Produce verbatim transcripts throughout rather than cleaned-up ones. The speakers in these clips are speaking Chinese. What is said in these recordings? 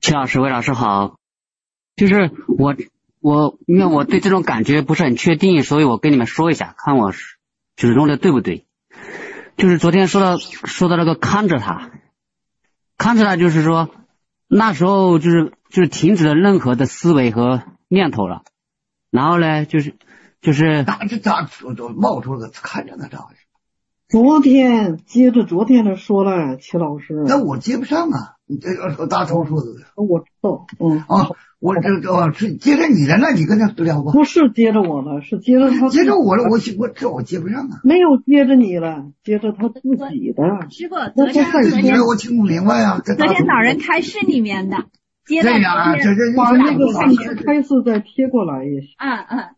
齐老师、魏老师好，就是我我因为我对这种感觉不是很确定，所以我跟你们说一下，看我是就是弄的对不对。就是昨天说到说到那个看着他，看着他就是说那时候就是就是停止了任何的思维和念头了，然后呢就是就是哪这咋都冒出了个看着呢？这昨天接着昨天的说了，齐老师， 那我接不上啊！你这要大头说的， 我知道，嗯啊，我这这是接着你的，那你跟他聊吧。 不是接着我了，是接着他接着我了，我我这我接不上啊。 没有接着你了，接着他自己的。 师傅，昨天那昨天我听不明白啊。 昨天老人开示里面的，接着对呀，这这把那个上师开示再贴过来也行。 嗯嗯，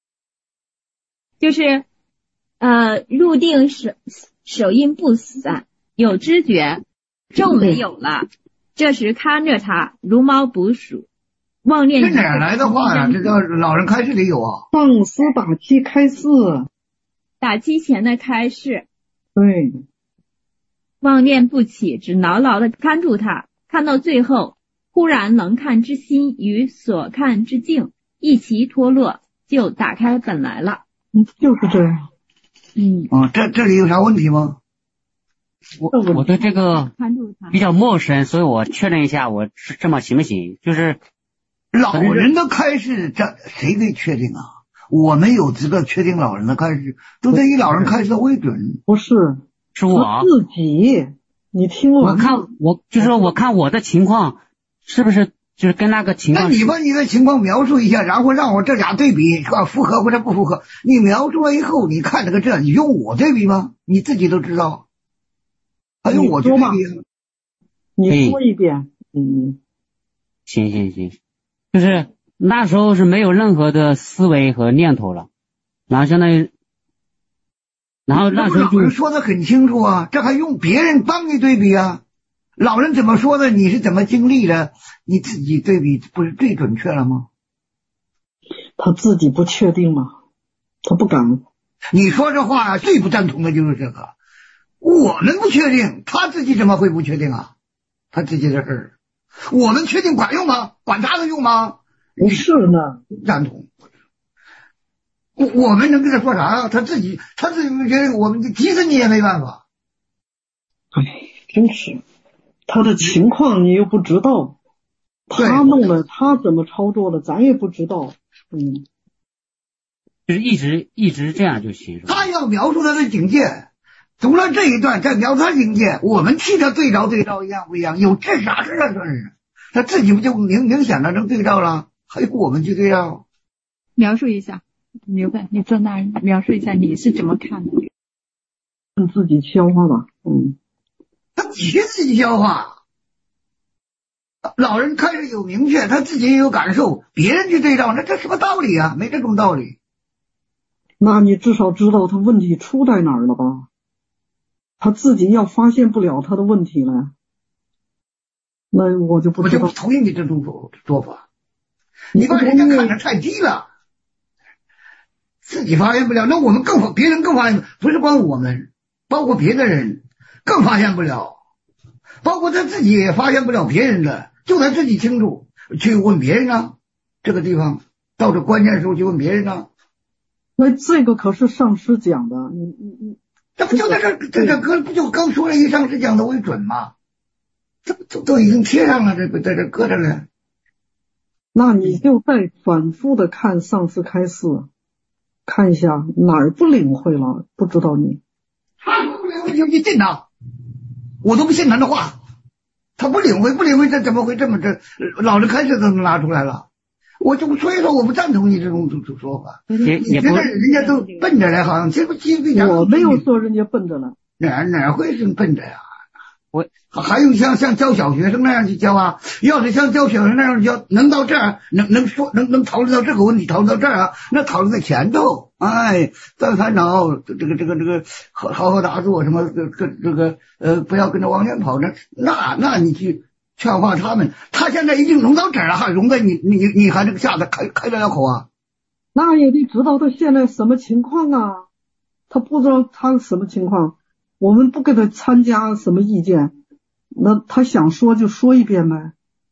就是呃，入定手手印不散，有知觉，咒没有了。这时看着他，如毛捕鼠，妄念。 这哪来的话呀？这叫老人开示里有啊。 上师打七开示， 打七前的开示。 对。 妄念不起，只牢牢的看住他，看到最后，忽然能看之心与所看之境一齐脱落，就打开本来了。 嗯，就是这样。 嗯。 啊，这这里有啥问题吗？ 我我对这个比较陌生，所以我确认一下，我是这么行不行？就是老人的开示，这谁可以确定啊？我们有资格确定老人的开示，都得以老人开示为准。 不是， 是我自己。你听我， 我看我就是说，我看我的情况是不是就是跟那个情况？ 那你把你的情况描述一下，然后让我这俩对比，符合或者不符合？你描述了以后，你看这个这，你用我对比吗？你自己都知道。还用我去对比？ 你说一遍。嗯， 行行行，就是那时候是没有任何的思维和念头了，然后相当于，然后那时候就说的很清楚啊，这还用别人帮你对比啊？老人怎么说的，你是怎么经历的，你自己对比不是最准确了吗？ 他自己不确定吗？他不敢。 你说这话啊，最不赞同的就是这个。我们不确定，他自己怎么会不确定啊？他自己的事儿，我们确定管用吗？管他的用吗？ 不是呢， 赞同。我我们能跟他说啥啊？他自己他自己不确定，我们急死你也没办法。 哎，真是，他的情况你又不知道，他弄了，他怎么操作的，咱也不知道。嗯， 就是一直一直这样就行。 他要描述他的境界。读了这一段，再描他境界，我们替他对照对照一样不一样？有这啥事啊？这是他自己不就明明显的能对照了，还用我们去对照？ 描述一下，刘本，你坐那儿描述一下你是怎么看的？ 自己消化吧。嗯， 他自己自己消化。老人开始有明确，他自己也有感受，别人去对照，那这什么道理啊？没这种道理。 那你至少知道他问题出在哪儿了吧？他自己要发现不了他的问题了，那我就不知道。 我就不同意你这种说法，你把人家看得太低了，自己发现不了，那我们更别人更发现，不是光我们，包括别的人更发现不了，包括他自己也发现不了别人的，就他自己清楚，去问别人啊，这个地方到这关键时候去问别人啊。 那这个可是上师讲的，你你你。 这不就在这这这歌不就刚说了一上师讲的为准吗？这不都都已经贴上了，这个在这搁着了。 那你就再反复的看上师开示，看一下哪儿不领会了，不知道你。 他不领会就去信他，我都不信他的话。他不领会不领会，这怎么会这么这？老人开示都能拿出来了。我就所以说我不赞同你这种说法， 也也不人家都奔着来，好像这不其实我没有说人家奔着了， 哪哪会是奔着呀？ 我还有像像教小学生那样去教啊，要是像教学生那样教，能到这儿能能说能能讨论到这个问题，讨论到这儿啊，那讨论在前头，哎，断烦恼，这个这个这个好好好打坐什么这个这个呃不要跟着往前跑，那那那你去。劝化他们，他现在已经融到这儿了，还融在你你你还这个下子开开得了口啊？ 那也得知道他现在什么情况啊？他不知道他什么情况，我们不给他参加什么意见，那他想说就说一遍呗。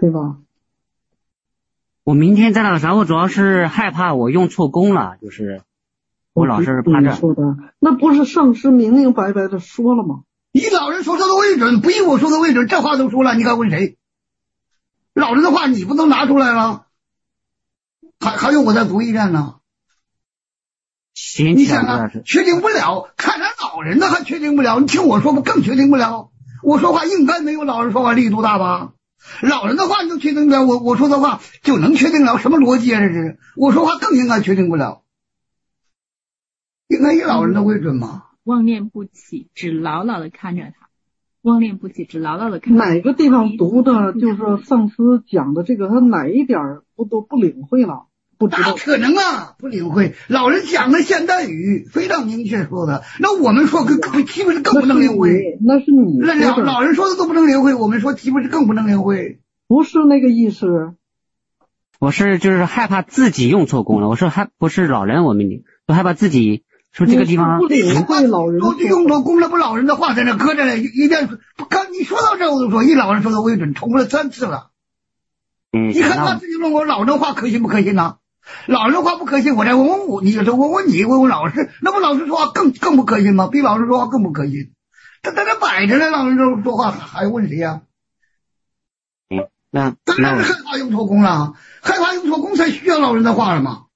对吧？ 我明天在那个啥，我主要是害怕我用错功了，就是我老是怕这。 说的那不是上师明明白白的说了吗？ 以老人说说的为准，不以我说的为准，这话都说了，你该问谁？老人的话你不能拿出来了，还还用我再读一遍呢？ 行， 你想啊，确定不了，看咱老人的还确定不了，你听我说不更确定不了？我说话应该没有老人说话力度大吧？老人的话你就确定不了，我我说的话就能确定了，什么逻辑啊这是？我说话更应该确定不了，应该以老人的为准嘛。 妄念不起，只牢牢的看着他。妄念不起，只牢牢的看着他。 哪个地方读的就是上司讲的这个，他哪一点不都不领会了？不知道。 可能啊，不领会。老人讲的现代语非常明确说的，那我们说更岂不是更不能领会？ 那是你， 那老老人说的都不能领会，我们说岂不是更不能领会？ 不是那个意思。 我是就是害怕自己用错功了，我说还不是老人，我们我害怕自己说这个地方不领会老人说用错功了，不老人的话在那搁着了，一遍不刚你说到这我就说以老人说的为准，重复了三次了。 嗯， 你看他自己问我老人的话可信不可信呢？老人的话不可信，我再问问我，你就问问你，问问老师，那不老师说话更更不可信吗？比老师说话更不可信。他在这摆着呢，老人说说话还问谁呀、 啊？嗯，那当然是害怕用错功了，害怕用错功才需要老人的话了嘛。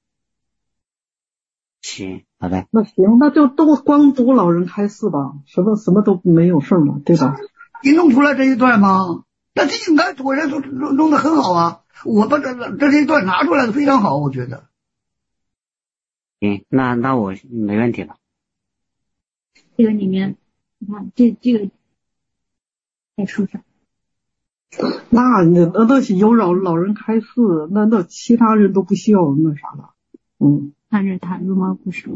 行，好的。 那行，那就都光读老人开示吧，什么什么都没有事嘛，对吧？ 你弄出来这一段吗？那这应该我人都弄得很好啊。我把这这这一段拿出来的非常好，我觉得。 嗯，那那我没问题了。 这个里面，你看这这个在书上， 那那那是有老老人开示，那那其他人都不需要那啥了。嗯， 看着他如毛不手，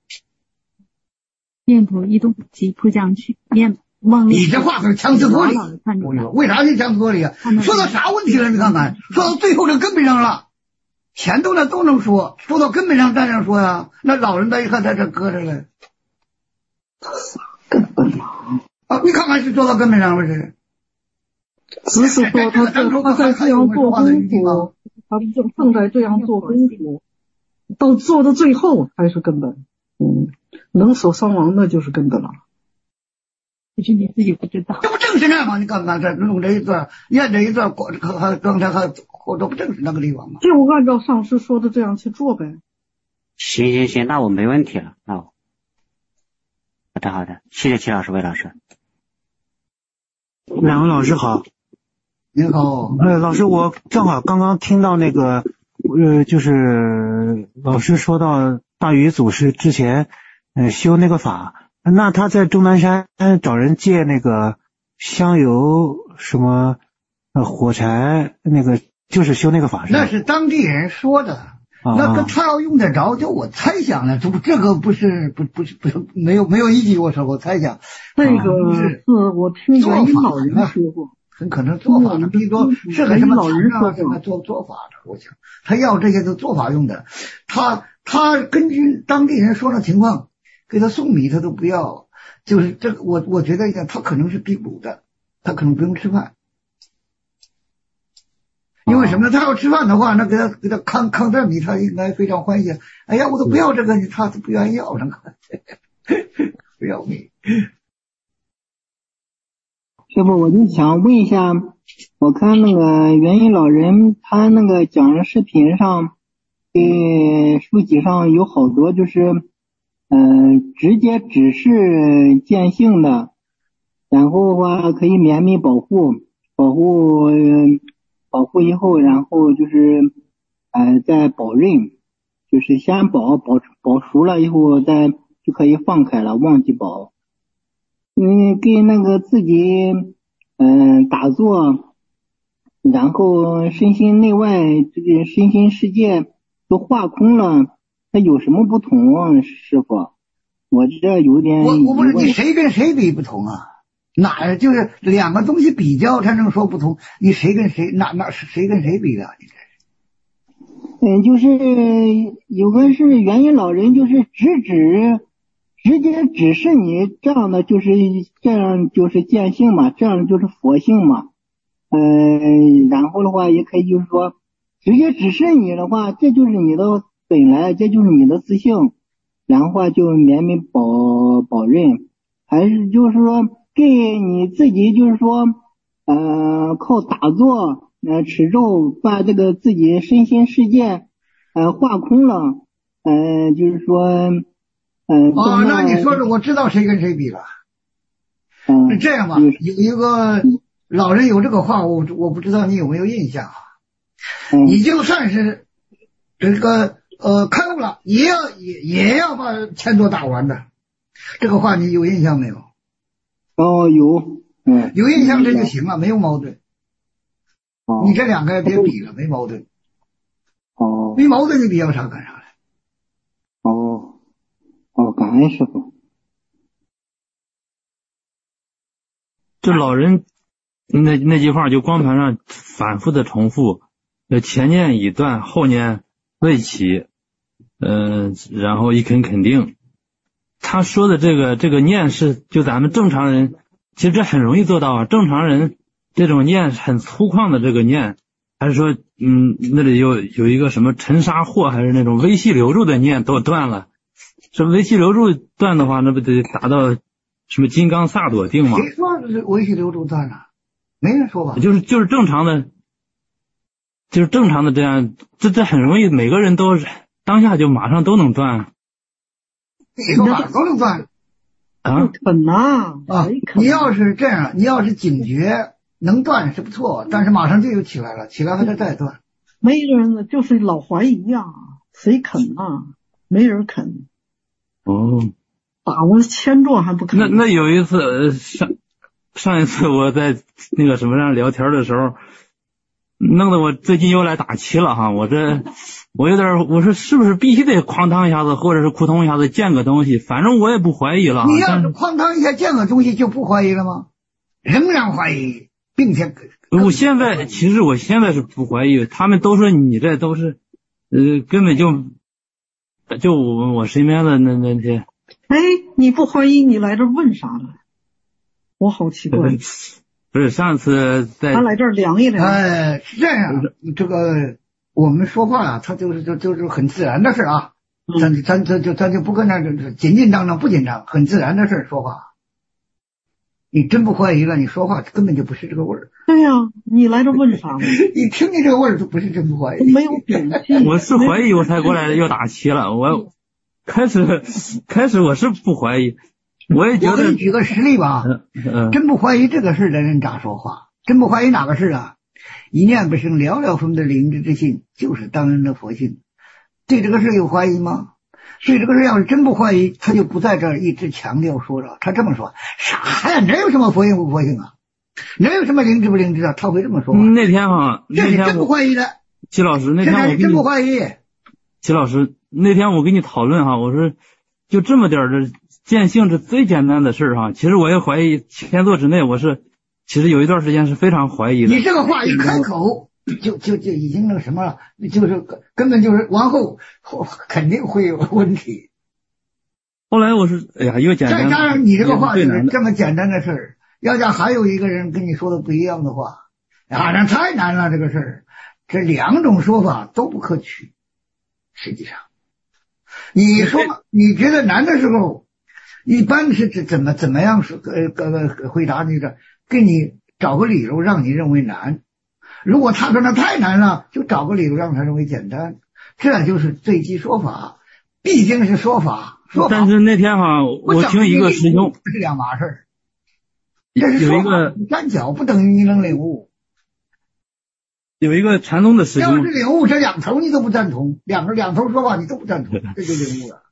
念头一动即扑将去，念妄念。 你这话可是强词夺理，为啥是强词夺理啊？说到啥问题了？你看看，说到最后这根本上了，前头呢都能说，说到根本上站上说呀，那老人再一看在这搁着了， 根本啊，你看看是说到根本上了是？ 只是说他这他在这样做功夫，他正正在这样做功夫，到做到最后才是根本。嗯，能守伤亡那就是根本了。 其实你自己不知道， 这不正是那吗？你看看这弄这一段，念这一段，还还刚才还或者不正是那个地方吗？ 就按照上师说的这样去做呗。 行行行，那我没问题了。那我好的好的，谢谢齐老师、魏老师。 两位老师好。 你好。 呃，老师，我正好刚刚听到那个，呃，就是老师说到大禹祖师之前，呃，修那个法。那他在终南山找人借那个香油什么呃火柴，那个就是修那个法是吧？ 那是当地人说的， 啊、 那个他要用得着，就我猜想了，这不这个不是不不是不是没有没有依据，我说我猜想， 这个是我听原因老人说过， 很可能做法呢，比如说是个什么老人说什么做做法的，我想他要这些都做法用的，他他根据当地人说的情况。给他送米他都不要，就是这个我我觉得他可能是逼补的，他可能不用吃饭，因为什么呢？他要吃饭的话，那给他给他扛扛点米，他应该非常欢喜。哎呀，我都不要这个，他都不愿意要那个，不要米。 师傅，我就想问一下，我看那个元音老人他那个讲的视频上，呃，书籍上有好多就是。呃，直接指示见性的，然后的话可以绵密保护，保护、呃、保护以后，然后就是呃再保任，就是先保保保熟了以后再就可以放开了，忘记保。嗯，跟那个自己嗯、呃、打坐，然后身心内外这个身心世界都化空了。它有什么不同啊，师傅？我这有点…… 我我不是你谁跟谁比不同啊？哪就是两个东西比较才能说不同？你谁跟谁哪哪是谁跟谁比的？你这嗯，就是有个是元音老人，就是直指直接指示你这样的，就是这样就是见性嘛，这样就是佛性嘛。 呃，然后的话也可以就是说直接指示你的话，这就是你的本来，这就是你的自性，然后话就免没保保任，还是就是说给你自己就是说呃靠打坐呃持咒把这个自己身心世界呃化空了，呃就是说呃哦，那你说说，我知道谁跟谁比了。 嗯， 这样吧，有一个老人有这个话，我我不知道你有没有印象啊？ 嗯、 你就算是这个呃开悟了，也要也也要把钱多打完的。这个话你有印象没有？ 哦，有，嗯， 有印象这就行了，没有矛盾。 哦， 你这两个别比了，没矛盾。 哦， 没矛盾，你比较啥干啥来？ 哦，哦，感恩师傅。 这老人那那句话就光盘上反复的重复，呃，前念已断，后念未起，呃，然后一肯肯定。他说的这个这个念是就咱们正常人，其实这很容易做到啊。正常人这种念很粗犷的这个念，还是说嗯那里有有一个什么尘沙惑，还是那种微细流注的念都断了。这微细流注断的话，那不得达到什么金刚萨埵定吗？ 谁说是微细流注断了？没人说吧？ 就是就是正常的，就是正常的这样，这这很容易，每个人都当下就马上都能断。 你说马上都能断啊？ 肯呐啊！你要是这样，你要是警觉能断是不错，但是马上就又起来了，起来还得再断。 没人就是老怀疑呀、啊，谁肯啊？没人肯。 哦， 打我千状还不肯。 那那有一次呃上上一次我在那个什么上聊天的时候，弄得我最近又来打七了哈，我这我有点我说是不是必须得哐当一下子，或者是扑通一下子见个东西，反正我也不怀疑了。 你要是哐当一下见个东西就不怀疑了吗？仍然怀疑，并且我现在其实我现在是不怀疑，他们都说你这都是呃根本就就我我身边的那那些。 哎，你不怀疑你来这问啥了？我好奇怪。 不是上次在他来这儿量一量。 哎，是这样，这个我们说话啊，他就是就就是很自然的事啊，咱咱咱就咱就不跟那紧紧张张不紧张，很自然的事说话。你真不怀疑了，你说话根本就不是这个味儿。 对呀、啊，你来这问啥呢？ 你听见这个味儿就不是真不怀疑。 没有底气。 我是怀疑我才过来又打七了，我开始开始我是不怀疑。我也觉得， 我给你举个实例吧， 嗯嗯、 真不怀疑这个事的人咋说话？真不怀疑哪个事啊？一念不生，寥寥分的灵智之心，就是当人的佛性。对这个事有怀疑吗？对这个事要是真不怀疑，他就不在这儿一直强调说了。他这么说，啥呀？哪有什么佛性不佛性啊？哪有什么灵智不灵智啊？他会这么说话。 那天哈， 这是真不怀疑的。 齐老师，那天我跟你真不怀疑。 齐老师，那天我跟你讨论哈，我说就这么点儿的。见性是最简单的事儿哈，其实我也怀疑千座之内，我是其实有一段时间是非常怀疑的。 你这个话一开口，就就就已经那个什么了，就是根本就是往后肯定会有问题。 后来我是哎呀，又简单。 再加上你这个话就是这么简单的事儿，要讲还有一个人跟你说的不一样的话，啊，那太难了这个事儿，这两种说法都不可取。实际上，你说你觉得难的时候。一般是怎么怎么样是呃呃回答你的，给你找个理由让你认为难。如果他说那太难了，就找个理由让他认为简单。这就是最基说法，毕竟是说法。说法。 但是那天哈，我听一个师兄， 是两码事。这是有一个站脚不等于你能领悟。 有一个禅宗的师兄， 要是领悟这两头你都不赞同，两个两头说法你都不赞同，这就领悟了。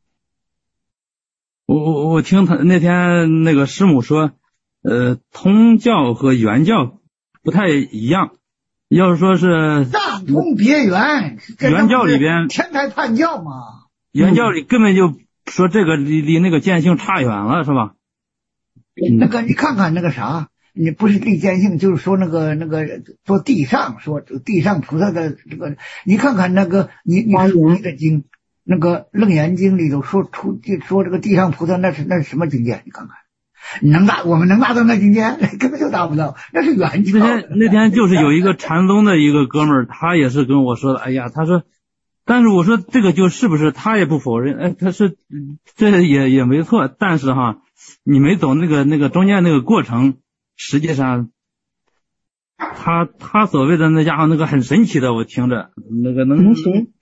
我我我听他那天那个师母说，呃，通教和原教不太一样。要是说是藏通别圆， 原教里边天台判教嘛， 原教里根本就说这个离离那个见性差远了，是吧？ 那个你看看那个啥，你不是离见性，就是说那个那个说地上说地上菩萨的这个，你看看那个你你说的经。那个楞严经里头说出说这个地上菩萨那是那是什么境界？你看看， 能达我们能达到那境界？根本就达不到，那是原教。 那天那天就是有一个禅宗的一个哥们儿，他也是跟我说的，哎呀，他说，但是我说这个就是不是，他也不否认，哎，他是这也也没错，但是哈，你没走那个那个中间那个过程，实际上。他他所谓的那家伙那个很神奇的，我听着那个能，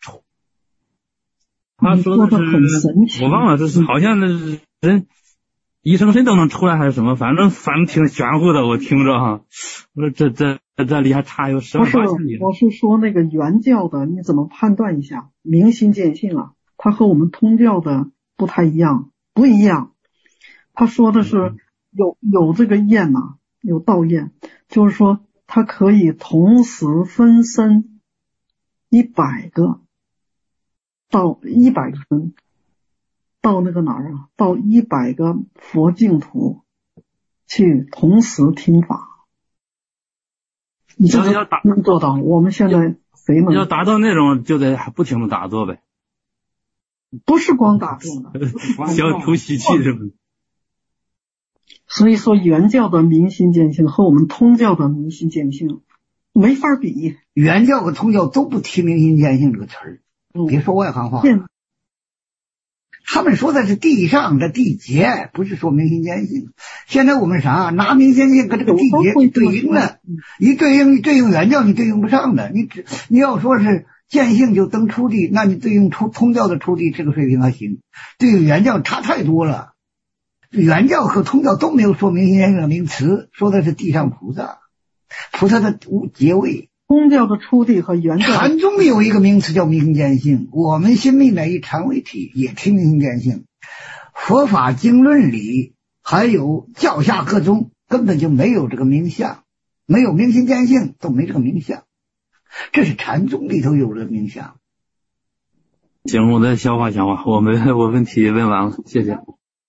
他说的是我忘了，是好像那人一生身都能出来还是什么，反正反正挺玄乎的，我听着哈。我说这这这里还差有十万八千里。 我是说那个原教的，你怎么判断一下？明心见性啊，它和我们通教的不太一样，不一样。他说的是有有这个验呐、啊，有道验，就是说。它可以同时分身一百个，到一百个分，到那个哪儿啊？到一百个佛净土去同时听法。你这个能做到？我们现在谁能？ 要达到那种，就得不停的打坐呗。 不是光打坐的， 消除习气是不是？ 所以说原教的明心见性和我们通教的明心见性没法比。 原教和通教都不提明心见性这个词儿、嗯，别说外行话。他们说的是地上的地劫，不是说明心见性。现在我们啥拿明心见性跟这个地劫对应了，一对应对应原教你对应不上的。你只你要说是见性就登初地，那你对应出通教的初地这个水平还行，对应原教差太多了。原教和通教都没有说明心见性的名词，说的是地上菩萨，菩萨的劫位。 通教的初地和原教禅宗有一个名词叫明心见性，我们新密乃以禅为体也提明心见性。佛法经论里还有教下各宗根本就没有这个名相，没有明心见性都没这个名相，这是禅宗里头有的名相。 行，我再消化消化，我没我问题问完了，谢谢。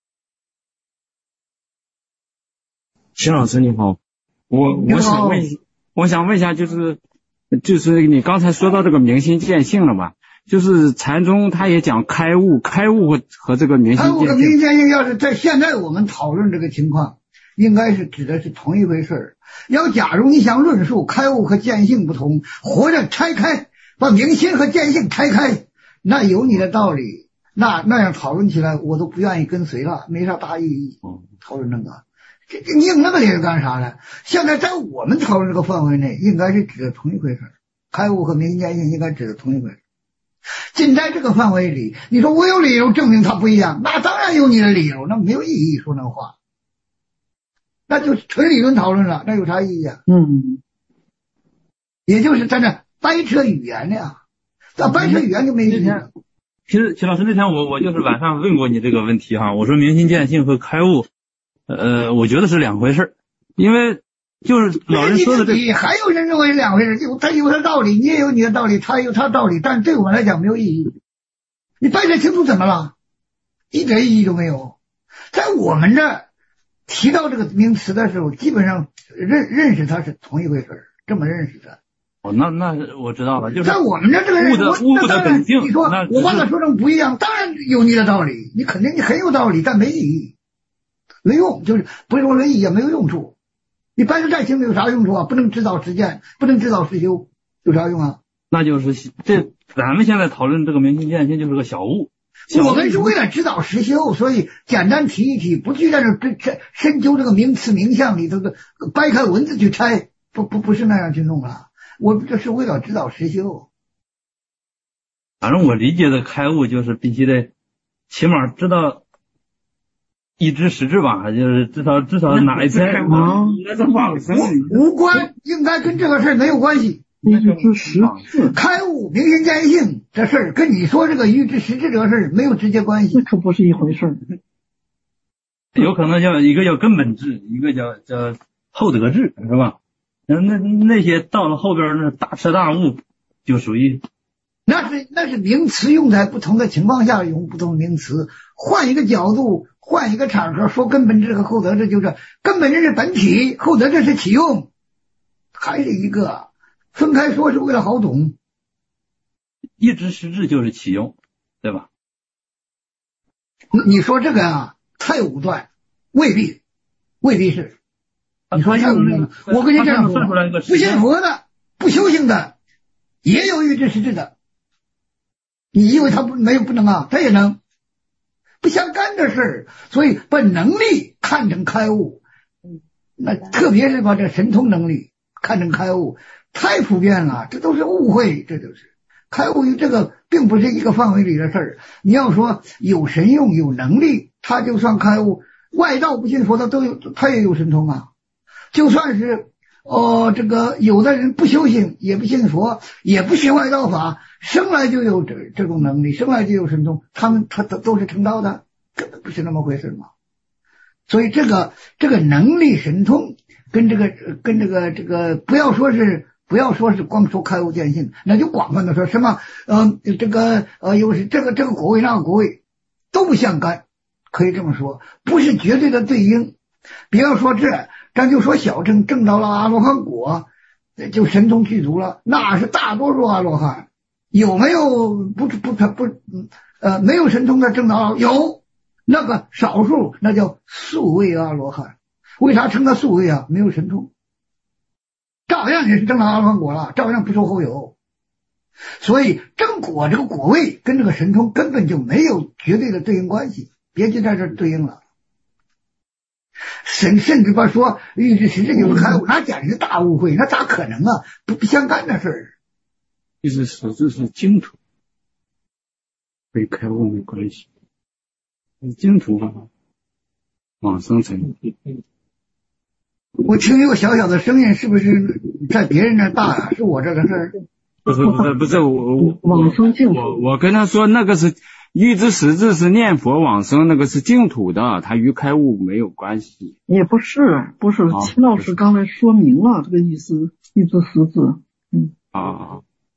秦老师你好，我我想问，我想问一下，就是就是你刚才说到这个明心见性了嘛？就是禅宗他也讲开悟，开悟和这个明心见性。 开悟和明心见性，要是在现在我们讨论这个情况，应该是指的是同一回事儿。要假如你想论述开悟和见性不同，或者拆开，把明心和见性拆开，那有你的道理，那那样讨论起来我都不愿意跟随了，没啥大意义。讨论那个。这这你硬那个理由干啥呢？现在在我们讨论这个范围内，应该是指的同一回事。开悟和明心见性应该指的同一回事。仅在这个范围里，你说我有理由证明它不一样，那当然有你的理由，那没有意义说那话，那就纯理论讨论了，那有啥意义啊？ 嗯， 也就是在那掰扯语言的呀，那掰扯语言就没意义了。 其实秦老师那天我我就是晚上问过你这个问题哈，我说明心见性和开悟。呃，我觉得是两回事，因为就是老人说的这， 你还有人认为是两回事，有他有他的道理，你也有你的道理，他有他的道理，但对我来讲没有意义。你掰扯清楚怎么了？一点意义都没有。在我们这提到这个名词的时候，基本上认认识它是同一回事，这么认识的。 哦，那那我知道了，就是在我们这这个人， 悟的悟的本性。 你说我把它说成不一样，当然有你的道理，你肯定你很有道理，但没意义。没用，就是不是说没意义，也没有用处。你掰扯再清楚有啥用处啊？不能指导实践，不能指导实修，有啥用啊？ 那就是这咱们现在讨论这个明心见性就是个小悟。 小悟我们是为了指导实修，所以简单提一提，不去在这这深究这个名词名相里头的掰开文字去拆，不不不是那样去弄了。我这是为了指导实修。 反正我理解的开悟就是必须得起码知道。一知十智吧，就是至少至少哪一天那是往生无关，应该跟这个事儿没有关系。 一知十智开悟明心见性这事儿，跟你说这个一知十智这个事儿没有直接关系， 那可不是一回事儿。 有可能叫一个叫根本智，一个叫叫后得智，是吧？那那那些到了后边那大彻大悟，就属于。 那是那是名词用在不同的情况下用不同的名词，换一个角度，换一个场合说根本智和后得智，就是根本智是本体，后得智是启用，还是一个分开说是为了好懂。 一知十智就是启用，对吧？ 你说这个啊太武断，未必未必是。你说像我跟你这样说，不信佛的、不修行的，也有预知实质的。你以为他不没有不能啊？他也能，不相干的事儿。所以把能力看成开悟，那特别是把这神通能力看成开悟，太普遍了，这都是误会。这就是开悟与这个并不是一个范围里的事儿。你要说有神用、有能力，他就算开悟。外道不信佛的都有，他也有神通啊。就算是哦，这个有的人不修行，也不信佛，也不信外道法，生来就有这这种能力，生来就有神通，他们他都都是成道的，根本不是那么回事嘛。所以这个这个能力神通跟这个跟这个这个不要说是不要说是光说开悟见性，那就广泛的说什么呃这个呃又是这个这个果位那个果位都不相干，可以这么说，不是绝对的对应。不要说这。咱就说小乘证到了阿罗汉果，就神通具足了，那是大多数阿罗汉。有没有不不不不呃没有神通的证到？有，那个少数，那叫素位阿罗汉。为啥称他素位啊？没有神通，照样也是证到阿罗汉果了，照样不受后有。所以正果这个果位跟这个神通根本就没有绝对的对应关系，别去在这对应了。甚甚至把说预知实质就是开悟，那简直是大误会，那咋可能啊？不不相干的事儿。 预知实质是净土，跟开悟没关系。净土啊，往生成。 我听一个小小的声音，是不是在别人那大啊？是我这个事儿？ 不是不是不是我往生净土。 我我跟他说那个是。预知实质是念佛往生，那个是净土的，它与开悟没有关系。 也不是，不是，齐老师刚才说明了这个意思，预知实质。嗯啊，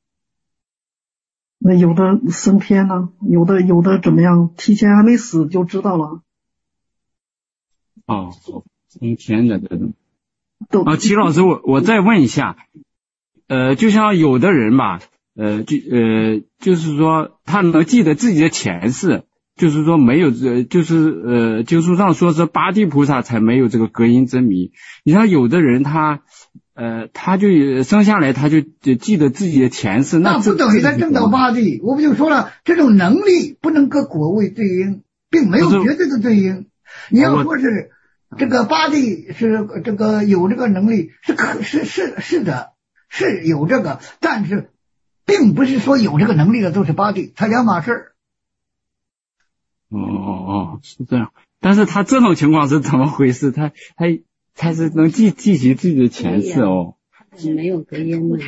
那有的升天呢，有的有的怎么样，提前还没死就知道了。 哦，升天的这种。啊，齐老师，我我再问一下，呃，就像有的人吧。呃，就呃，就是说他能记得自己的前世，就是说没有这，就是呃，经书上说是八地菩萨才没有这个隔音之谜。你像有的人他呃，他就生下来他就记得自己的前世， 那不等于他证到八地。我不就说了，这种能力不能跟果位对应，并没有绝对的对应。你要说是这个八地是这个有这个能力，是可是是是的，是有这个，但是。并不是说有这个能力的都是八地，他两码事儿。 哦哦哦，是这样。但是他这种情况是怎么回事？他他他是能记记起自己的前世哦。 没有隔音的。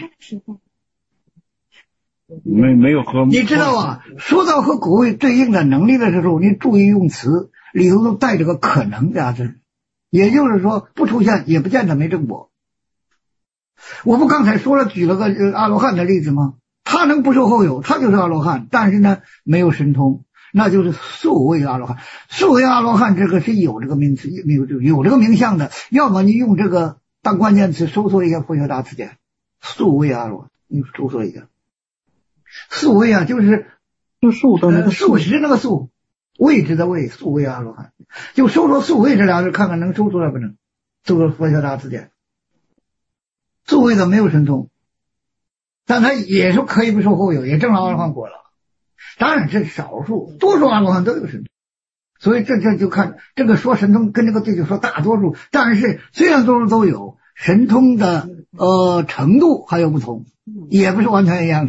没没有和。 你知道啊，说到和果位对应的能力的时候，你注意用词，里头都带着个可能俩字，也就是说不出现也不见得没证果。我不刚才说了，举了个阿罗汉的例子吗？他能不受后有，他就是阿罗汉，但是呢没有神通，那就是素位阿罗汉。素位阿罗汉这个是有这个名词，有这个有这个名相的，要么你用这个当关键词搜索一下佛学大词典，素位阿罗汉，你搜索一下。素位啊，就是就素的那个素食那个素，位置的位，素位阿罗汉，就搜索素位这俩字，看看能搜出来不能？搜索佛学大词典。素位的没有神通，但他也是可以不受后有，也证了阿罗汉果了。当然这是少数，多数阿罗汉都有神通。所以这这就看这个说神通跟这个对就说大多数，但是虽然多数都有神通的呃程度还有不同，也不是完全一样的。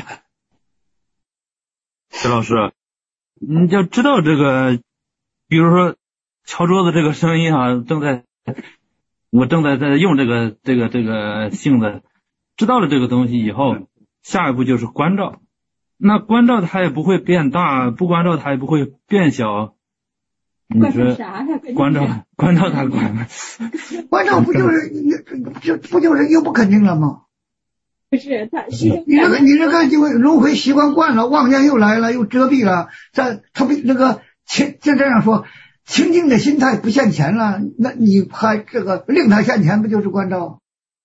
徐老师，你要知道这个，比如说敲桌子这个声音啊，正在。我正在在用这个这个这个性子，知道了这个东西以后，下一步就是关照。那关照它也不会变大，不关照它也不会变小。你说关照关照它关关照不就是这不就是又不肯定了吗？ 不是，他是你这个你这个就轮回习惯惯了，妄念又来了，又遮蔽了，在他不那个清就这样说。清净的心态不现前了，那你还这个令他现前，不就是关照？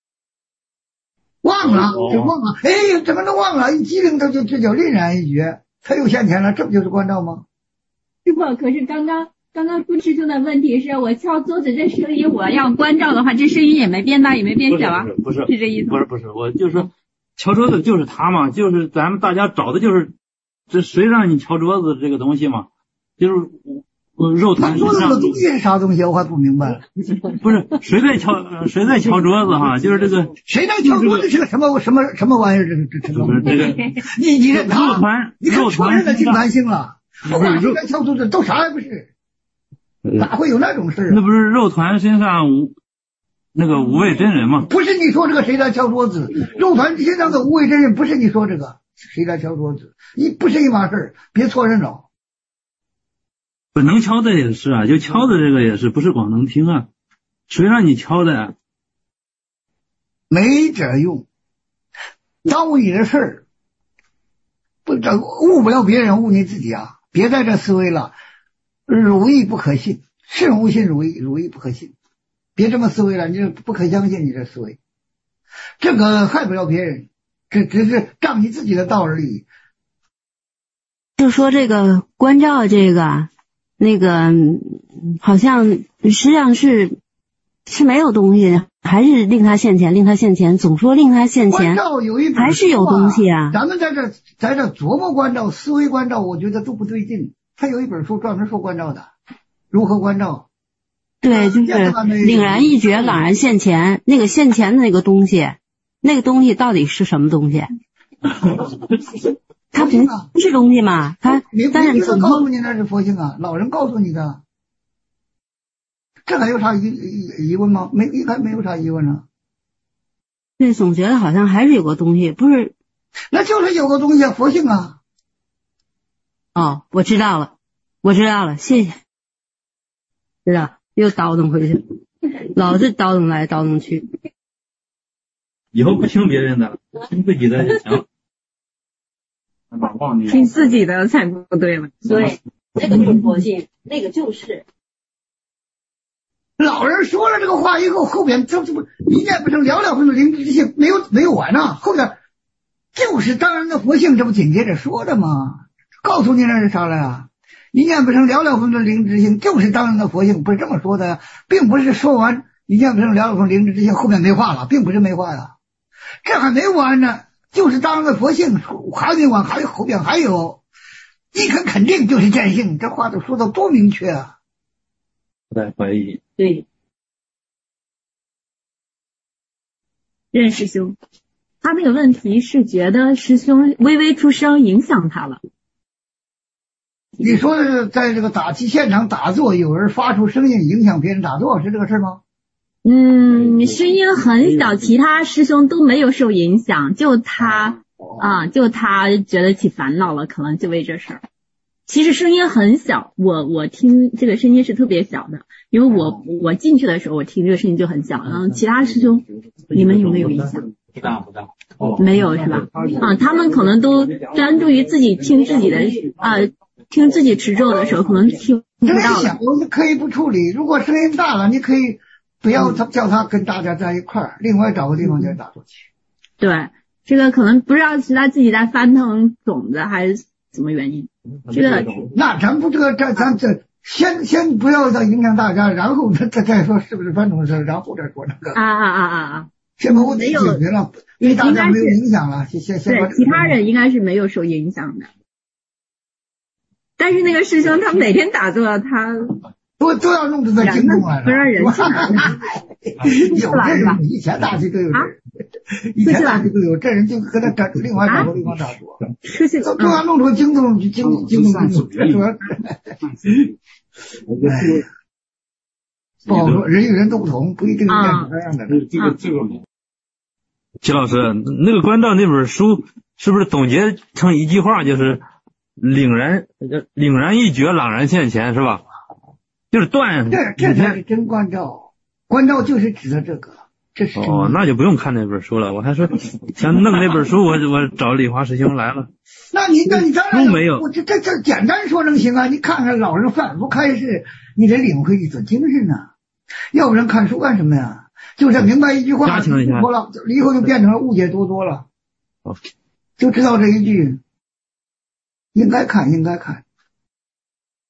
忘了就忘了，哎，怎么能忘了？一机灵他就这叫凛然一绝，他又现前了，这不就是关照吗？ 师傅，可是刚刚刚刚顾师兄的问题是我敲桌子这声音，我要关照的话，这声音也没变大也没变小啊， 不是不是是这意思？ 不是不是，我就是说敲桌子就是他嘛，就是咱们大家找的就是这谁让你敲桌子这个东西嘛，就是肉团桌子的东西是啥东西？我还不明白。 不是谁在敲谁在敲桌子哈，就是这个谁在敲桌子是个什么什么什么玩意儿？这这这不是这个你你认他肉团你看肉团确认的经传性了，不管谁在敲桌子都啥也不是。哪会有那种事儿、啊？ 那不是肉团身上无那个无畏真人吗？ 不是你说这个谁在敲桌子，肉团身上的无畏真人不是你说这个谁在敲桌子，你不是一码事儿，别错认了。 不能敲的也是啊，就敲的这个也是，不是光能听啊，谁让你敲的呀？ 没这用，耽误你的事儿，不这误不了别人，误你自己啊！别在这思维了。汝意不可信，慎勿信汝意，汝意不可信，别这么思维了，你不可相信你这思维，这个害不了别人，这只是仗你自己的道而已。 就说这个关照这个那个好像实际上是是没有东西的，还是令他现前，令他现前，总说令他现前， 关照有一还是有东西啊。 咱们在这在这琢磨关照，思维关照，我觉得都不对劲。他有一本书专门说关照的，如何关照？ 对，就是凛然一觉，朗然现前。那个现前的那个东西，那个东西到底是什么东西？它不是东西嘛？它但是怎么告诉你那是佛性啊？老人告诉你的，这还有啥疑疑疑问吗？没，应该没有啥疑问啊。 对，总觉得好像还是有个东西，不是？ 那就是有个东西啊，佛性啊。 哦，我知道了，我知道了，谢谢。知道，又叨叨回去，老是叨叨来叨叨去。 以后不听别人的，听自己的就行。 听自己的才不对了。 对，那个就是佛性，那个就是。 老人说了这个话以后，后边这这不一念不成了了分的灵之性，没有没有完呢，后边就是当然的佛性，这不紧接着说的吗？告诉你那是啥了呀？一念不成了了分的灵之性，就是当然的佛性，不是这么说的呀，并不是说完一念不成了了分灵之性，后面没话了，并不是没话呀，这还没完呢，就是当然的佛性，还没完，还有后边还有，你可肯定就是见性，这话都说的多明确啊！ 不太怀疑。 对，任师兄，他那个问题是觉得师兄微微出声影响他了。 你说的是在这个打击现场打坐，有人发出声音影响别人打坐，是这个事吗？ 嗯，声音很小，其他师兄都没有受影响，就他啊，就他觉得起烦恼了，可能就为这事儿。其实声音很小，我我听这个声音是特别小的，因为我我进去的时候我听这个声音就很小，然后其他师兄你们有没有影响？ 不大不大， 没有是吧？啊，他们可能都专注于自己听自己的啊。听自己持咒的时候，可能听不到了。 声音小你可以不处理，如果声音大了，你可以不要他叫他跟大家在一块儿，另外找个地方再打坐去。 对，这个可能不知道是他自己在翻腾种子，还是什么原因。这个那咱不这个这咱这先先不要再影响大家，然后再再再说是不是翻种的事，然后再说那个。 啊啊啊啊啊！ 先把问题解决了，对大家没有影响了。先先先把对其他人应该是没有受影响的。但是那个师兄他每天打坐，他都都要弄得他惊动来了， 不让人进来。 有这人，以前大去都有这人，以前大去都有这人，就和他找另外找个地方打坐， 出去都都要弄出惊动惊惊惊动惊动，这主要。哎，不好说，人与人都不同，不一定是这样的。 这个这个，齐老师，那个关照那本书是不是总结成一句话，就是凛然凛然一觉，朗然现前，是吧？就是断。 这这才是真关照，关照就是指的这个。这是哦，那就不用看那本书了。我还说想弄那本书，我我找李华师兄来了。 那你那你当然没有， 我这这这简单说能行啊？你看看老人反复开示，你得领会一种精神呐、啊。要不然看书干什么呀？就是明白一句话，多了以后就变成了误解多多了。 哦， 就知道这一句，应该看，应该看。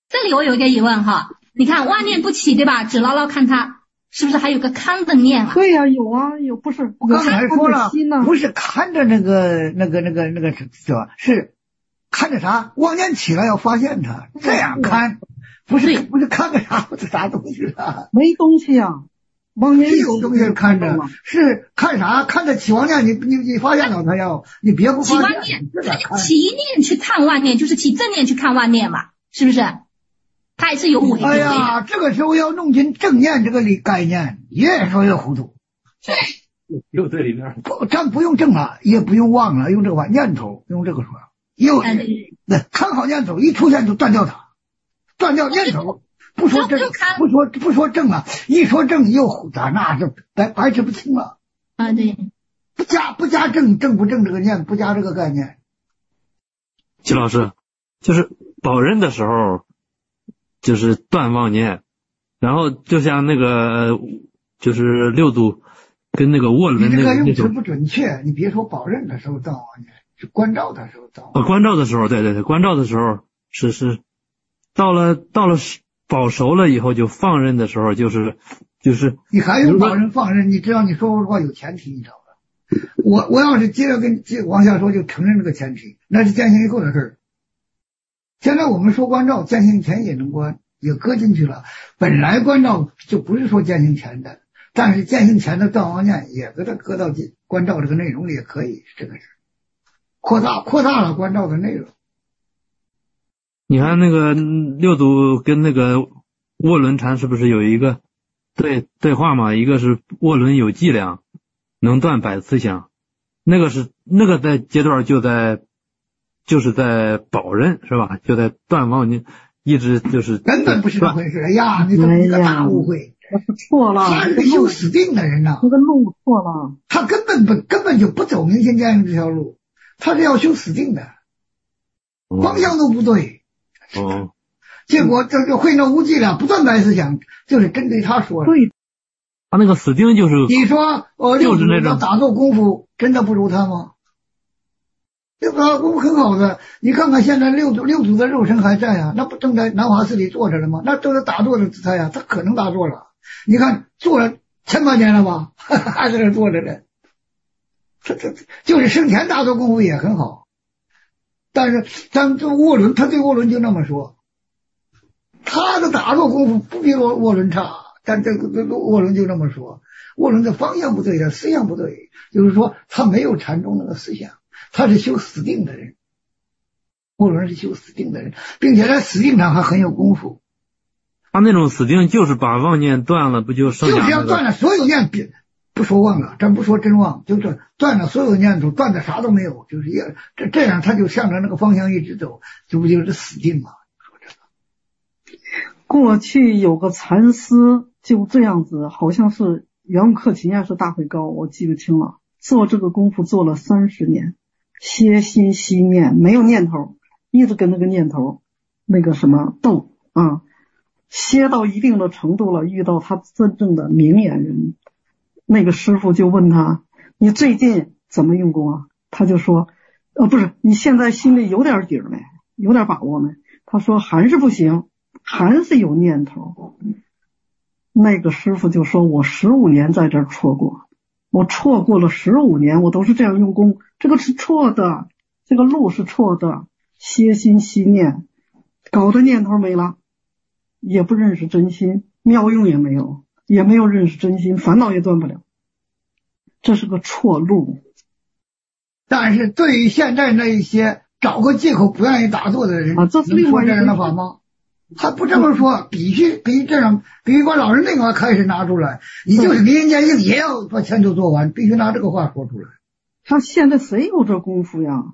这里我有一个疑问哈，你看万念不起对吧？只牢牢看它，是不是还有个看的念啊？ 对呀、啊，有啊，有不是？ 我刚才说了，不是看着那个那个那个那个是吧？是看着啥？妄念起来要发现它，这样看，不是不是看个啥？这啥东西啊？ 没东西啊。妄念是有东西看着，是看啥？看着起妄念，你你你发现了它要，你别不发现。 起妄念，起一念去看妄念，就是起正念去看妄念嘛，是不是？它也是有违的。 哎呀，这个时候要弄进正念这个理概念，越说越糊涂。 又对里面不，咱不用正了，也不用忘了，用这个话念头，用这个说。又那看好念头，一出现就断掉它，断掉念头。不说正，不说不说正了，一说正又复杂，那就白白吃不清了。 啊，对， 不加不加正，正不正这个念，不加这个概念。 齐老师，就是保任的时候，就是断妄念，然后就像那个就是六祖跟那个卧轮那个你这个用词不准确，你别说保任的时候断妄念，是关照的时候断妄念。 哦，关照的时候，对对对，关照的时候是是到了到了。保熟了以后就放任的时候，就是就是你还用保任放任，你知道你说话有前提，你知道吧？我我要是接着跟接往下说，就承认这个前提，那是践行以后的事儿。现在我们说关照，践行前也能关，也搁进去了。本来关照就不是说践行前的，但是践行前的断妄念也给它搁到关照这个内容里也可以，这个是扩大扩大了关照的内容。 你看那个六祖跟那个卧轮禅是不是有一个对对话嘛？一个是卧轮有伎俩，能断百思想，那个是那个在阶段就在就是在保任是吧？就在断妄念，一直就是根本不是这回事。哎呀，你这一个大误会， 我是错了。 他是个修死定的人呐、啊， 这个路错了。 他根本不根本就不走明心见性这条路，他是要修死定的，方向都不对。 哦， 结果这就会那无伎俩，不断百思想，就是针对他说的。 对， 他那个死定就是你说，呃， 就是那种打坐功夫真的不如他吗？这个功夫很好的，你看看现在六祖六祖的肉身还在啊，那不正在南华寺里坐着了吗？那都是打坐的姿态啊，他可能打坐了。你看坐了千把年了吧，还在那坐着呢。这这就是生前打坐功夫也很好。但是咱这卧轮，他对卧轮就那么说，他的打坐功夫不比卧卧轮差，但这个这个卧轮就这么说，卧轮的方向不对，的思想不对，就是说他没有禅宗那个思想，他是修死定的人，卧轮是修死定的人，并且在死定上还很有功夫。 他那种死定就是把妄念断了，不就剩下、那个、 就是要断了所有念，不说忘了，咱不说真忘，就是断了所有念头，断的啥都没有，就是也这这样，他就向着那个方向一直走，这不就是死定吗？说这个， 过去有个禅师就这样子，好像是袁克勤还是大慧高，我记不清了。做这个功夫做了三十年，歇心息念，没有念头，一直跟那个念头那个什么斗啊，歇到一定的程度了，遇到他真正的明眼人。那个师傅就问他，你最近怎么用功啊？他就说，呃，不是，你现在心里有点底儿没？有点把握没？他说还是不行，还是有念头。那个师傅就说，我十五年在这儿错过，我错过了十五年，我都是这样用功，这个是错的，这个路是错的，歇心息念，搞得念头没了，也不认识真心，妙用也没有。也没有认识真心，烦恼也断不了，这是个错路。 但是对于现在那一些找个借口不愿意打坐的人， 啊，这是另外一这样的法吗？他不这么说，必须必须这样，必须把老人那个话开始拿出来。你就是明心见性，也要把前头做完，必须拿这个话说出来。 他现在谁有这功夫呀？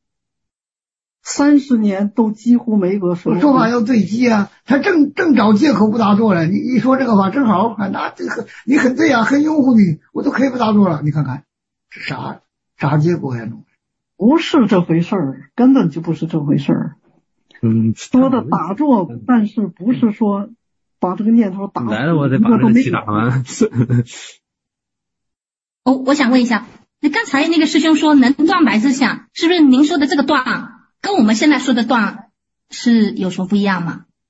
三十年都几乎没个说说法要对机啊，他正正找借口不打坐了。你一说这个话，正好那这个你很对啊，很拥护你，我都可以不打坐了。你看看是啥啥结果呀？弄不是这回事儿，根本就不是这回事儿。 嗯， 说的打坐，但是不是说把这个念头打来了，我得把这个气打完。 哦，我想问一下，那刚才那个师兄说能断百思想，是不是您说的这个断？跟我们现在说的断是有什么不一样吗？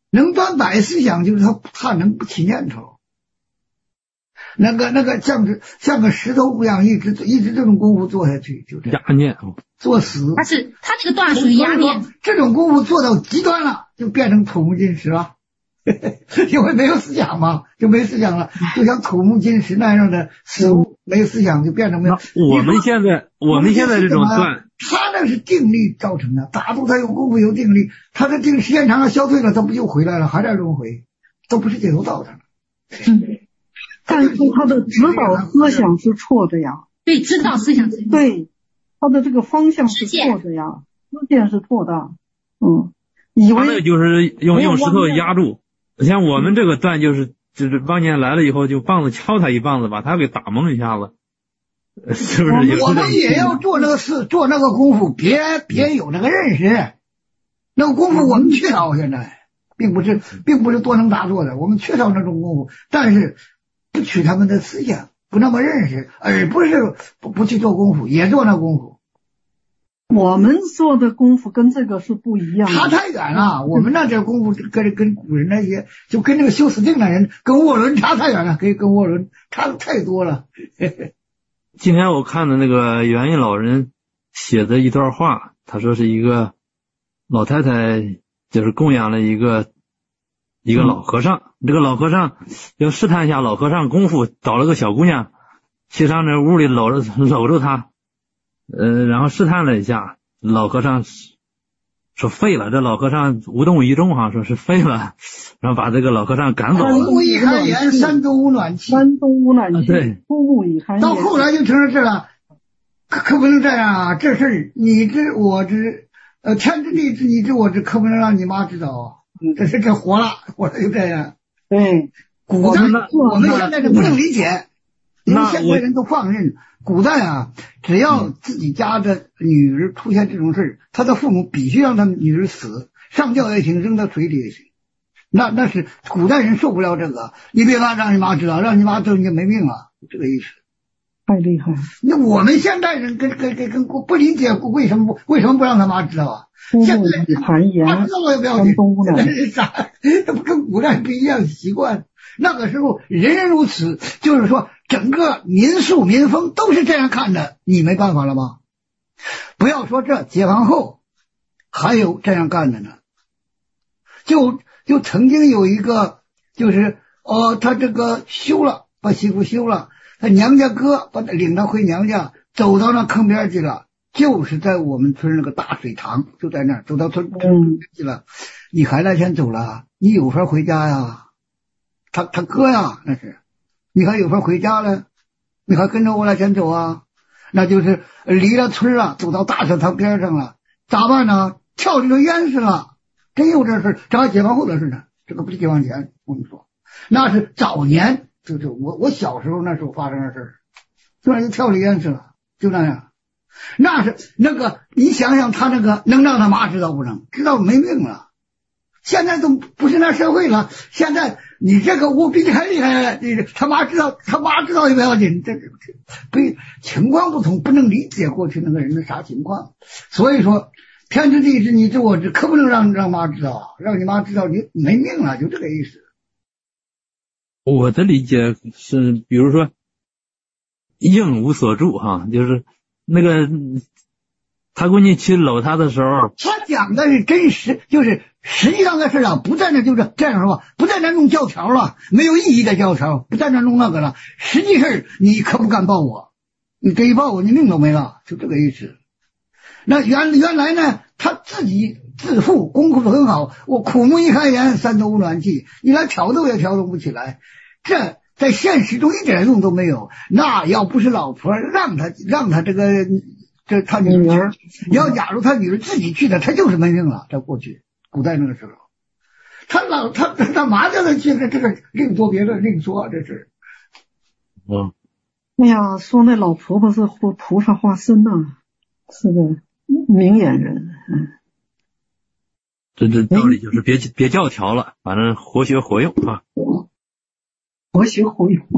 能断百思想，就是他他能不起念头。那个那个像是像个石头一样，一直一直这种功夫做下去，就这样压念， 做死。 他是他这个断属于压念， 这种功夫做到极端了，就变成土木金石了。因为没有思想嘛，就没思想了，就像土木金石那样的死物，没有思想就变成没有。 我们现在我们现在这种断， 他那是定力造成的，打住他有功夫有定力，他的定时间长了消退了，他不又回来了，还在轮回，都不是解脱道上的。 嗯，但是他的指导思想是错的呀。 对，指导思想是对，他的这个方向是错的呀，思见是错的。嗯，以为他那个就是用用石头压住。像我们这个断就是就是妄念来了以后，就棒子敲他一棒子，把他给打懵一下子，是不是？ 我们也要做那个事，做那个功夫，别别有那个认识。那个功夫我们缺少，现在并不是并不是多能打坐的，我们缺少那种功夫，但是不取他们的思想，不那么认识，而不是不不去做功夫，也做那功夫。 我们做的功夫跟这个是不一样的， 差太远了。我们那点功夫跟跟古人那些，就跟那个修死定的人，跟涡轮差太远了，跟跟涡轮差的太多了。 今天我看的那个元印老人写的一段话，他说是一个老太太，就是供养了一个一个老和尚，嗯、这个老和尚要试探一下老和尚功夫，找了个小姑娘去上这屋里搂着搂着他。呃，然后试探了一下，老和尚说废了，这老和尚无动于衷哈，说是废了，然后把这个老和尚赶走了。 山东一开言，山东无暖气， 山东无暖气， 对， 枯木已寒。 到后来就成了这了，可可不能这样啊！这事儿你知我知，呃，天知地知你知我知，可不能让你妈知道。嗯，这是这活了，活了就这样。 对， 古代我们现在是不能理解，因为现在人都放任。古代啊，只要自己家的女儿出现这种事儿，他的父母必须让他女儿死，上吊也行，扔到水里也行。那那是古代人受不了这个，你别让让你妈知道，让你妈知道你就没命了，这个意思。 太厉害了。 那我们现代人跟跟跟跟不理解为什么不为什么不让他妈知道啊？现在他知道也不要紧，那是啥？这不跟古代不一样习惯？那个时候人人如此，就是说整个民俗民风都是这样看的，你没办法了吗？不要说这解放后还有这样干的呢。就就曾经有一个就是哦，他这个休了，把媳妇休了，他娘家哥把他领他回娘家，走到那坑边去了，就是在我们村那个大水塘，就在那儿走到村村去了。你孩子先走了，你有法回家呀？他他哥呀，那是，你还有法回家了？你还跟着我俩先走啊？那就是离了村了，走到大水塘边上了，咋办呢？跳里头淹死了，真有这事，这还解放后的事呢，这个不是解放前。我跟你说，那是早年，就是我我小时候那时候发生的事，突然就跳里淹死了，就那样。那是那个，你想想他那个能让他妈知道不能？知道没命了。现在都不是那社会了，现在你这个我比你还厉害，你他妈知道，他妈知道也不要紧，这这不情况不同，不能理解过去那个人的啥情况。所以说，天知地知你知我知，可不能让让妈知道，让你妈知道你没命了，就这个意思。 我的理解是，比如说应无所住哈，就是那个他闺女去搂他的时候， 他讲的是真实，就是实际上的事啊，不在那就是这样说，不在那弄教条了，没有意义的教条，不在那弄那个了。实际事你可不敢报我，你这一报我，你命都没了，就这个意思。那原原来呢，他自己自负，功夫很好，我苦木一开言，三斗无暖气，你来挑逗也挑逗不起来，这在现实中一点用都没有。那要不是老婆让他让他这个。这他女儿，要假如他女儿自己去的，他就是没命了。在过去古代那个时候，他老他他妈叫他去的，这个另说别的另说，这是。 嗯， 哎呀，说那老婆婆是菩萨化身呐、啊，是个明眼人。嗯， 这这道理就是别别教条了，反正活学活用啊。 活学活用。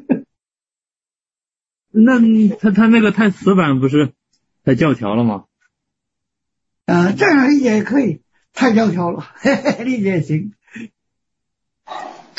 那他他那个太死板不是？太教条了吗？ 呃，这样理解也可以，太教条了，嘿嘿，理解也行。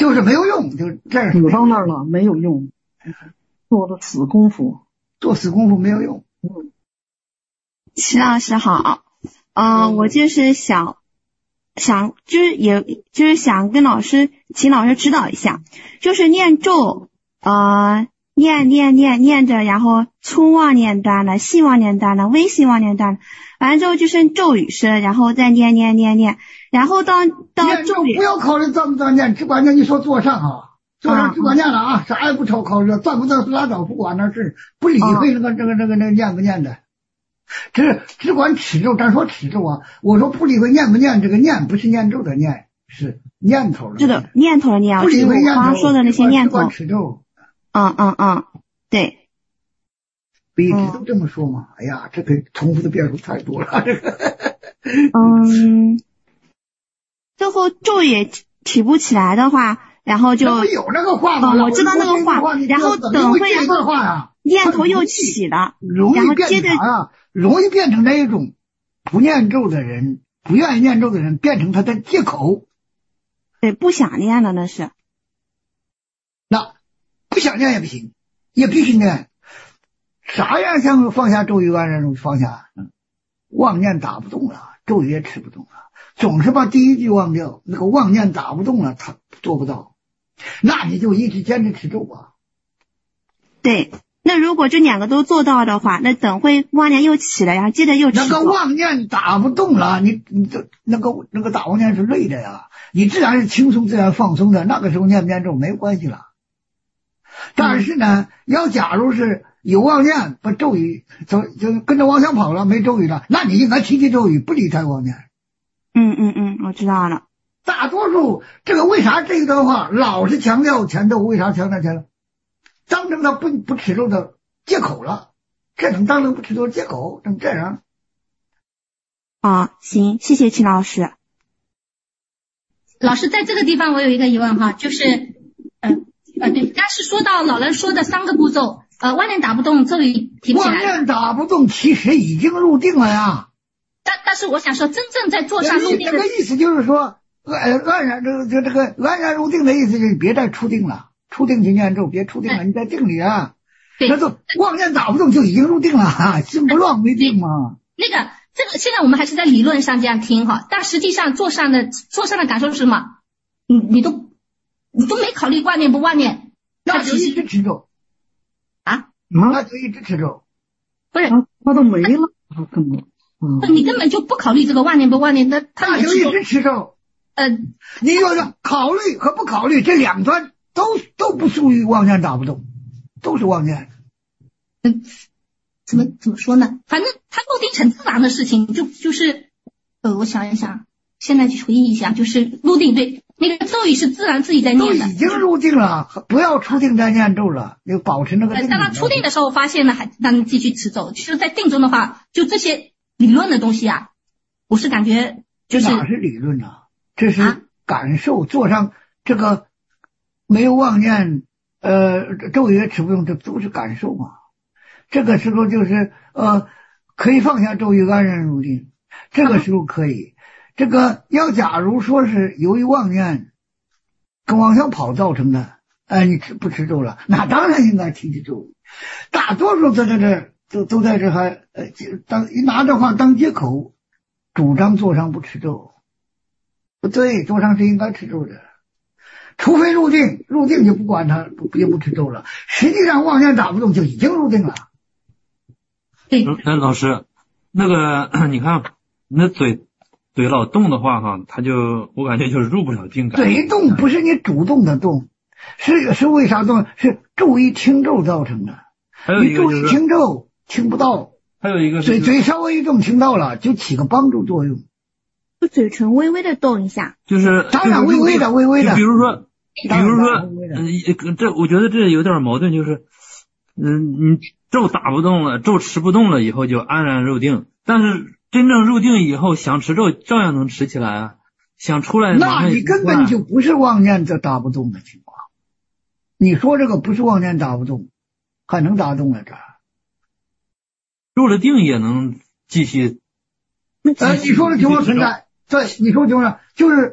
就是没有用，就这样。 死到那儿了，没有用，做的死功夫， 做死功夫没有用。 嗯， 齐老师好，呃，我就是想想就是也就是想跟老师请老师指导一下，就是念咒，呃，念念念念着，然后粗妄念断了，细妄念断了，微细妄念断了，完了之后就剩咒语声，然后再念念念念，然后到到咒语不要考虑断不断念，只管念你说做上啊，做上只管念了啊，啥也不超考虑，断不断拉倒，不管那事，不理会那个这个这个那个念不念的。只只管持咒，咱说持咒啊，我说不理会念不念，这个念不是念咒的念，是念头的。 是的，念头的念， 不理会念头， 刚刚说的那些念头。 持咒。 嗯嗯嗯，对。 一直都这么说嘛。哎呀，这个重复的变数太多了。这个。 嗯，最后咒也提不起来的话，然后就有那个话吗？ 嗯，我知道那个话，然后等会这段话呀， 念头又起了， 容易变成啊，容易变成那一种不念咒的人，不愿意念咒的人，变成他的借口。 对，不想念了那是。 那不想念也不行，也必须念。啥样像放下咒语安然如放下？妄念打不动了，咒语也吃不动了，总是把第一句忘掉，那个妄念打不动了，他做不到。那你就一直坚持持咒吧。 对，那如果这两个都做到的话，那等会妄念又起来，然后接着又持。 那个妄念打不动了，你你这那个那个打妄念是累的呀，你自然是轻松自然放松的，那个时候念不念咒没关系了。但是呢，嗯、要假如是有妄念，把咒语走就跟着妄想跑了，没咒语了，那你应该提提咒语，不离开妄念。 嗯嗯嗯，我知道了。 大多数这个为啥这一段话老是强调前咒，为啥强调前咒？当成他不不持咒的借口了，这能当成不持咒的借口，成这样。 啊，行，谢谢秦老师。 老师在这个地方我有一个疑问哈，就是呃呃对，刚是说到老人说的三个步骤，呃妄念打不动，咒语提不起来。 妄念打不动，其实已经入定了呀。 但但是我想说，真正在坐上入定的， 这个意思就是说，呃安然这个这这个安然入定的意思就是别再出定了，出定去念咒，别出定了，你在定里啊。 对， 那就妄念打不动就已经入定了，心不乱没定嘛。 那个这个现在我们还是在理论上这样听哈，但实际上坐上的坐上的感受是什么？你你都你都没考虑妄念不妄念， 那就一直持咒啊， 那就一直持咒， 不是他都没了，根本。 嗯，你根本就不考虑这个妄念不妄念，那他那就一直持咒。 呃， 你要是考虑和不考虑这两端都都不属于妄念打不动，都是妄念。 嗯，怎么怎么说呢？反正它入定很自然的事情，就就是呃，我想一想，现在去回忆一下，就是入定对那个咒语是自然自己在念的， 都已经入定了，不要出定再念咒了，你保持那个定。 当他出定的时候发现了，还让继续持咒。其实，在定中的话，就这些理论的东西啊，我是感觉就是哪是理论啊？这是感受，做上这个没有妄念，呃，咒语也持不动，这都是感受嘛。这个时候就是呃，可以放下咒语安然入定，这个时候可以。这个要假如说是由于妄念跟妄想跑造成的，哎，你吃不吃咒了？那当然应该提提咒。大多数在这这都都在这还呃当拿这话当借口，主张坐上不吃咒。不对，坐上是应该吃咒的，除非入定，入定就不管他，不也不吃咒了。实际上妄念打不动就已经入定了。 对， 哎，老师，那个你看，你的嘴嘴老动的话哈，他就我感觉就是入不了定感。 嘴动不是你主动的动，是是为啥动？是注意听咒造成的。 还有一个就是你注意听咒听不到， 还有一个嘴嘴稍微一动听到了，就起个帮助作用。 就嘴唇微微的动一下， 就是当然微微的微微的。 比如说，比如说，嗯，这我觉得这有点矛盾，就是，嗯，你咒打不动了，咒持不动了以后就安然入定，但是真正入定以后想持咒照样能持起来啊，想出来那你根本就不是妄念这打不动的情况。你说这个不是妄念打不动，还能打动了这？ 入了定也能继续。 呃，你说的情况存在。对，你说情况就是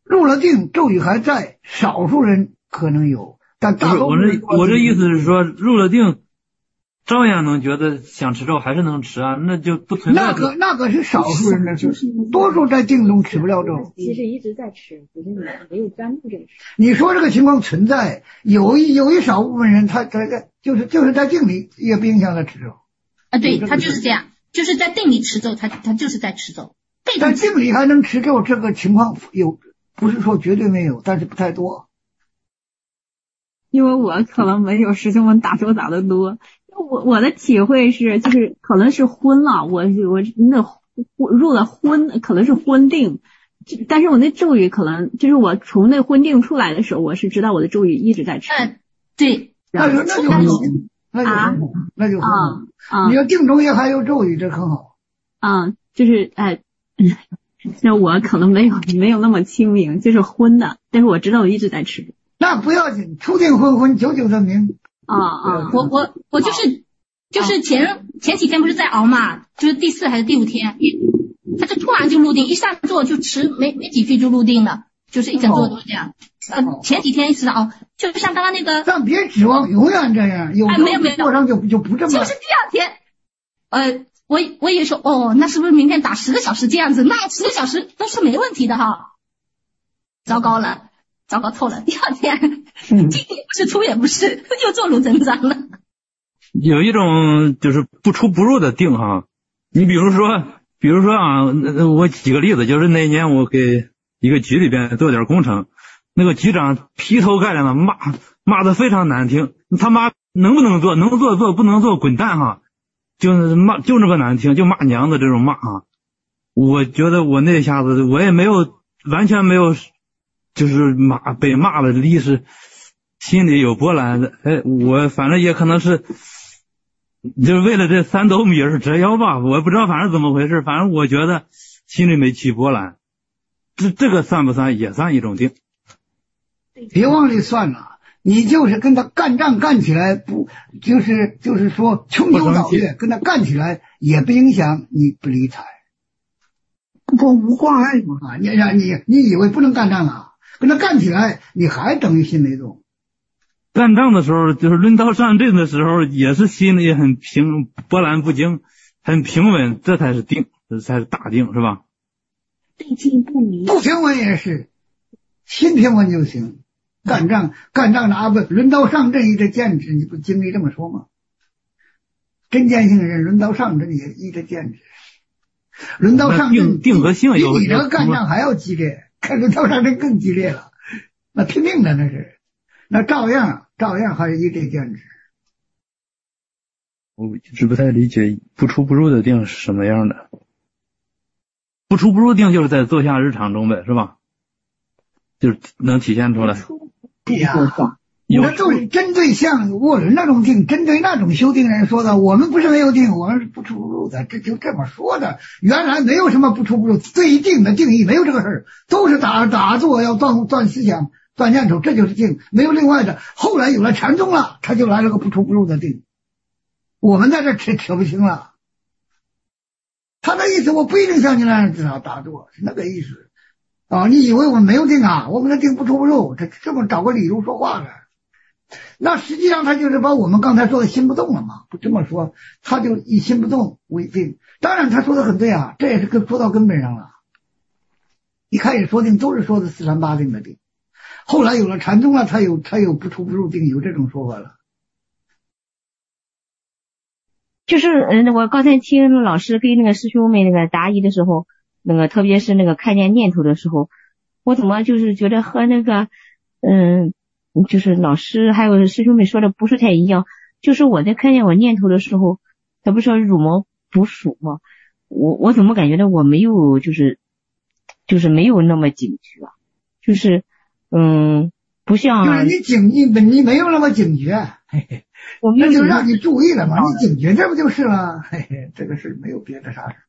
入了定，咒语还在，少数人可能有，但大多数人。 我这我这意思是说，入了定，照样能觉得想吃咒，还是能吃啊，那就不存在。 那个那个是少数人的事，多数在定中吃不了咒。 其实一直在吃，只是你没有专注这个事。 你说这个情况存在，有一有一少部分人他他在就是就是在定里也不影响他吃咒。 啊，对，他就是这样，就是在定里持咒，他他就是在持咒。 但定里还能持咒，这个情况有，不是说绝对没有，但是不太多。 因为我可能没有师兄们打咒打得多，我我的体会是，就是可能是昏了，我我那入了昏，可能是昏定，但是我那咒语可能就是我从那昏定出来的时候，我是知道我的咒语一直在持。 嗯，对， 那就那就好，那就很好，那就很好。你要定中也还有咒语，这很好。 啊，就是哎。那我可能没有没有那么清明，就是昏的，但是我知道我一直在吃。 那不要紧，初定昏昏，久久的明。 啊啊！ 我我我就是就是前前几天不是在熬嘛，就是第四还是第五天，他就突然就入定，一上座就持没没几句就入定了，就是一整座都是这样。呃，前几天一直熬，就像刚刚那个。 但别指望永远这样，有哎没有没有， 坐上就就不这么。 就是第二天，呃。我我也说哦，那是不是明天打十个小时这样子？那十个小时都是没问题的哈。糟糕了，糟糕透了。第二天进也不是出也不是，又坐入增长了。 有一种就是不出不入的定哈。你比如说，比如说啊，我举个例子，就是那年我给一个局里边做点工程，那个局长劈头盖脸的骂，骂的非常难听。他妈能不能做？能做做，不能做滚蛋哈。就是骂，就那么难听，就骂娘的这种骂啊！我觉得我那下子我也没有完全没有，就是骂被骂了的意思，心里有波澜的。哎，我反正也可能是，就是为了这三斗米是折腰吧，我不知道反正怎么回事，反正我觉得心里没起波澜。这这个算不算也算一种定？ 别往里算了。你就是跟他干仗干起来，不就是就是说穷秋倒月，跟他干起来也不影响你不理睬， 不无挂碍嘛。 啊，你让你你以为不能干仗啊？跟他干起来，你还等于心没动。 干仗的时候，就是轮到上阵的时候，也是心里很平，波澜不惊，很平稳，这才是定，这才是大定，是吧？ 对境不迷， 不平稳也是，心平稳就行。干仗干仗拿不轮到上阵一直坚持，你不经历这么说吗？真坚性的人轮到上阵也一直坚持，轮到上阵定和性有比你这个干仗还要激烈，看轮到上阵更激烈了，那拼命的那是，那照样照样还是一直坚持。 我一直不太理解不出不入的定是什么样的。 不出不入定就是在坐下日常中呗，是吧？就是能体现出来。 对呀，那就是针对像卧轮那种定，针对那种修定人说的，我们不是没有定，我们是不出不入的，这就这么说的。原来没有什么不出不入，对定的定义没有这个事儿，都是打打坐要断断思想、断念头，这就是定，没有另外的。后来有了禅宗了，他就来了个不出不入的定，我们在这扯扯不清了。他那意思我不一定像你那样至少打坐，是那个意思。啊、哦，你以为我们没有定啊？我们的定不出不入，这这么找个理由说话的，那实际上他就是把我们刚才说的心不动了嘛，不这么说，他就以心不动为定。当然他说的很对啊，这也是跟说到根本上了。一开始说定都是说的四禅八定的定，后来有了禅宗了，他有他有不出不入定，有这种说法了。 就是嗯，我刚才听老师给那个师兄们那个答疑的时候。那个特别是那个看见念头的时候，我怎么就是觉得和那个嗯，就是老师还有师兄们说的不是太一样。就是我在看见我念头的时候，他不是说乳毛不属吗？我我怎么感觉到我没有就是就是没有那么警觉啊？就是嗯，不像就是你警你你没有那么警觉，嘿嘿，那就让你注意了嘛，你警觉这不就是了？嘿嘿，这个是没有别的啥事。